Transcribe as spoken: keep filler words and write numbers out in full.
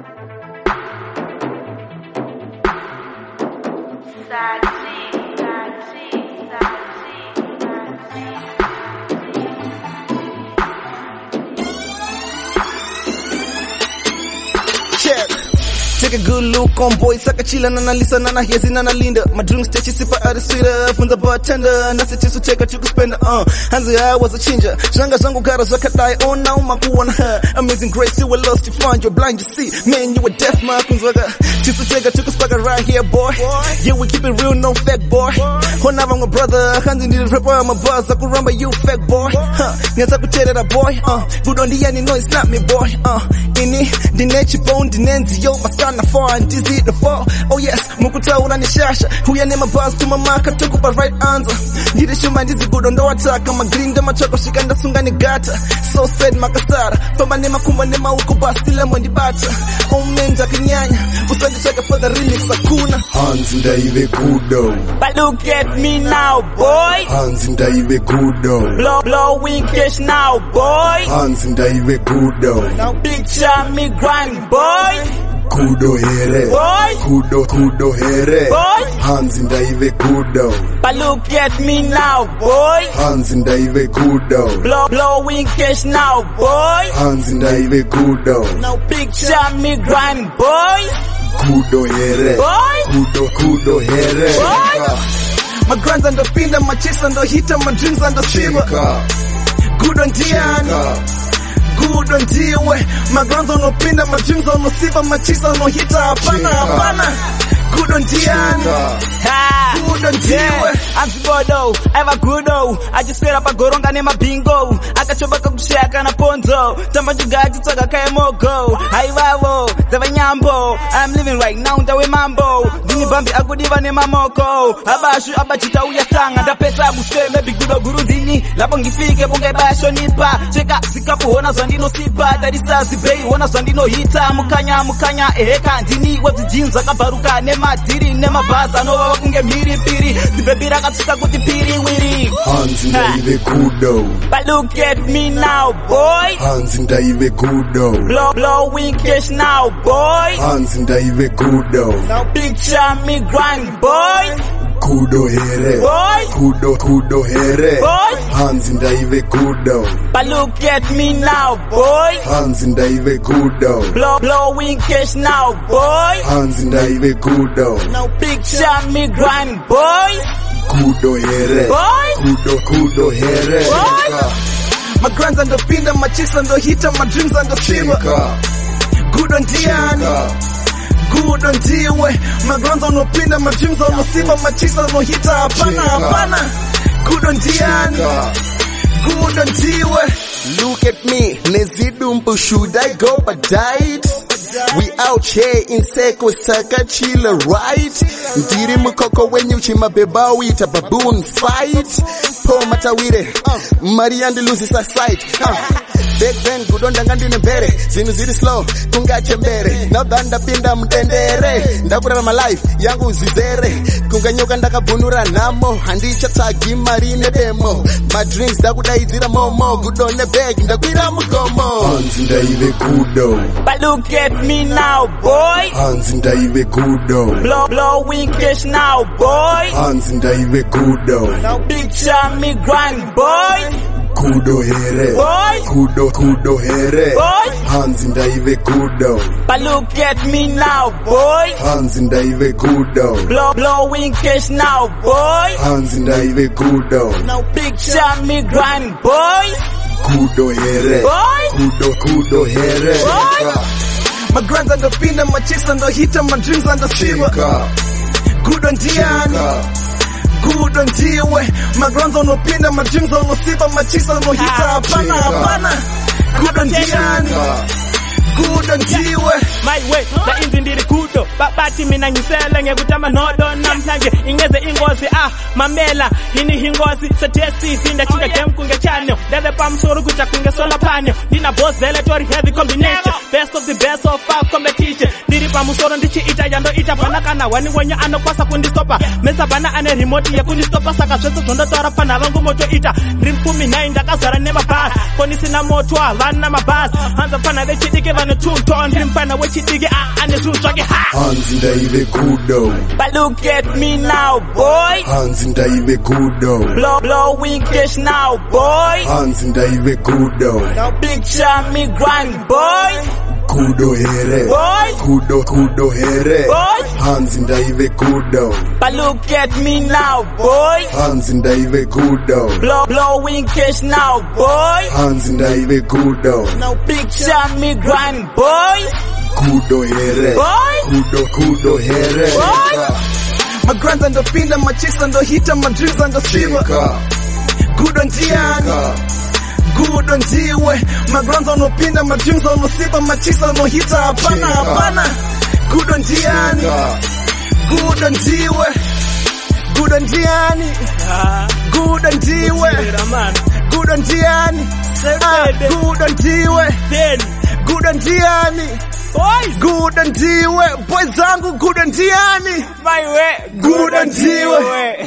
Take a good look on boy, saka chila na na lisa na na hezi na na linda. My drinks techi sipa ari sweeter, funza bartender, nasi chisu cheka chuku spender. Uh, hanzi I was a changer. Shanga zangu gara zaka die on now maku on her. Amazing grace, you were lost, you find, you're blind, you see. Man, you were deaf, man, kunzwaga. Chisu cheka chuku spaka right here, boy. Yeah, we keep it real, no fake, boy. Honava my brother, hanzi need a rapper, I'm a buzz, I could run by you, fake boy. Huh, nyanza kuchere that boy. Uh, good on the end, you know it's not me, boy. Uh, ini, dinechi bone, dinenzi, yo, my son. Na four and dizzy the four. Oh yes, mukuta unanishasha. Huya nema buzz to mama katukupa right answer. Ndiri shuma ndizi good on the attack. Kama green dema choko shikanda sunga ni gata. So said makasara. Fama nema kumba nema uko bastile mwendi bata. Oh menja kinyanya. Usandi chaka for the remix akuna. Hands in the Ive Kudo. But look at me now, boy. Hands in the Ive Kudo. Blow, blowing cash now, boy. Hands in the Ive Kudo. Now picture me grind, boy. Kudo here, boy. Kudo, kudo here, boy. Hands in the Ive Kudo. But look at me now, boy. Hands in the Ive Kudo. Blow, blowing cash now, boy. Hands in the Ive Kudo. Now picture me grind, boy. Kudo here, boy. Kudo, kudo here, boy. My grands and the pinda, my chicks and the hitter, my dreams and the shiver. Good on Diana. Good on jiwe. My grounds on no pinda, my dreams on no silver, my chicks on no hitter. Hapana, hapana. Good on Diana. Good on jiwe. I'm Zibodo, I have a goodo. I just straight up a goronga nema bingo. Akachoba kukushaka na ponzo. Tamba jugaji toka kaya mogo. Haiwawo, zava nyambo. I'm living right now, ndawe mambo. Dini bambi agudiva nema moko. Abashu abachita uyatanga. Da pesa buske mebi gudo guru dini. Lapo ngifike bunga basho nipa. Cheka sikapu hona zandino sipa. Darisa zibei hona zandino hita. Mukanya mukanya eheka dini. Wabzi jinza kabaruka nema diri nema baza. No wakunge miri piri. Zibebira katsuka kuti piri wiri. Hands in the Ive Kudo. But look at me now, boy. Hands in the Ive Kudo. Blow, blowing cash now, boy. Hands in the Ive Kudo. Now picture me grind, boy. Kudo here, boy. Kudo, kudo here, boy. Hands in the Ive Kudo. But look at me now, boy. Hands in the Ive Kudo. Blow, blowing cash now, boy. Hands in the Ive Kudo. Now picture me grind, boy. Kudo here, boy. Kudo, kudo here, boy. My grands and the pinda, my chicks and the hitter, my dreams and the shiver. Good on Diana. Good on jiwe. My grands on no pinda, my dreams on no silver, my chicks on no hitter. Hapana, hapana. Good on Diana. Good on jiwe. Look at me, Nezidumbu, should I go but died? We out here in Seko Saka Chila, right? Ndiri mukoko when you chima beba with a baboon fight. Po matawire, Marianne loses her sight. Back then, good on dangandine bere. Zinu ziri slow, kunga chembere. Now danda pinda mtendere. Ndakura my life, yangu zizere. Kunga nyoka ndaka bunura namo. Handi chata gimarine demo. My drinks dakuda izira momo. Good on the bag, ndakwira mugomo. Hands in the Ive Kudo. But look at me now, boy. Hands in the Ive Kudo. Blow, blowing cash now, boy. Hands in the Ive Kudo. Now picture me grind, boy. Kudo here, boy. Kudo, kudo here, boy. Hands in the Ive Kudo. But look at me now, boy. Hands in the Ive Kudo. Blow, blowing cash now, boy. Hands in the Ive Kudo. Now picture me grind, boy. Kudo here, boy. Kudo, kudo here, boy. My grands and the pinda, my chicks and the hitter, my dreams and the shiver. Good on Diana. Good on jiwe. My grands on no pinda, my dreams on no silver, my chicks on no hitter. Hapana, hapana. Good on Diana. Good on jiwe. My way, the indindiri kudo. Babati mina nyisela ngekutama nodo namhlanje ingeze ingozi ah mamela hini hingozi setesti hinda chinga game kunge channel debe pamsoro kucha kunge sola panel dina boss vele tori heavy combination best of the best of five competition diri pa musoro ndichi ita yando ita pana kana wani wenye anokwasa kundistopa mesa bana ane remote ya kundistopa saka zvese zvondotaura pana vangu moto ita ndiri kumi nine ndakazara nemabhasi koni sina moto havana mabhasi hanza pana vechidiki vane tuto ndiri mpana wechidiki ane zvinhu zvake ha hanzi ndaive kudo. But look at me now, boy. Hanzi ndaive kudo. Blow, blowing cash now, boy. Hanzi ndaive kudo. Now picture me grind, boy. Kudo here. Boy. Kudo kudo here. Boy. Hanzi ndaive kudo. But look at me now, boy. Hanzi ndaive kudo. Blow, blowing cash now, boy. Hanzi ndaive kudo. Now picture me grind, boy. Kudo here. Boy. Kudo kudo here. Boy. My grands and the pinda, my chicks and the hitter, my dreams and the silver. Good on Gianni. Good on Jiwe. My grands on the pinda, my dreams on the silver, my chicks on the hitter. Hapana, hapana. Good on Gianni. Good on Jiwe. Good on Gianni. Good on Jiwe. Good on Gianni. Good on Jiwe. Good on Gianni. Boys, good and Jiwe. Boys zangu good and Gianni. My way. Good and Jiwe.